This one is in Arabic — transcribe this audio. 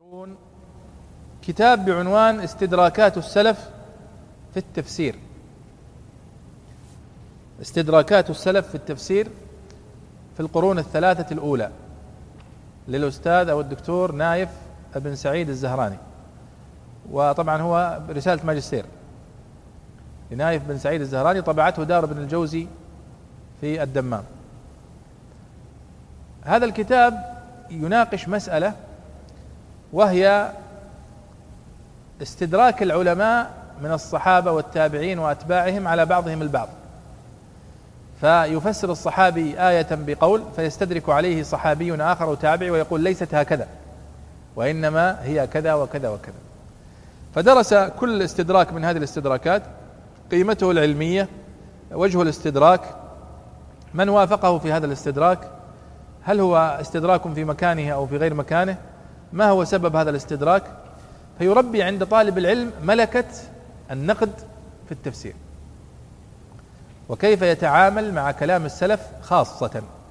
كتاب بعنوان استدراكات السلف في التفسير. استدراكات السلف في التفسير في القرون الثلاثة الأولى للأستاذ أو الدكتور نايف بن سعيد الزهراني، وطبعا هو رسالة ماجستير لنايف بن سعيد الزهراني، طبعته دار ابن الجوزي في الدمام. هذا الكتاب يناقش مسألة، وهي استدراك العلماء من الصحابة والتابعين وأتباعهم على بعضهم البعض، فيفسر الصحابي آية بقول فيستدرك عليه صحابي آخر وتابعي ويقول ليست هكذا وإنما هي كذا وكذا وكذا. فدرس كل استدراك من هذه الاستدراكات، قيمته العلمية، وجه الاستدراك، من وافقه في هذا الاستدراك، هل هو استدراك في مكانه أو في غير مكانه، ما هو سبب هذا الاستدراك، فيربي عند طالب العلم ملكة النقد في التفسير، وكيف يتعامل مع كلام السلف خاصة.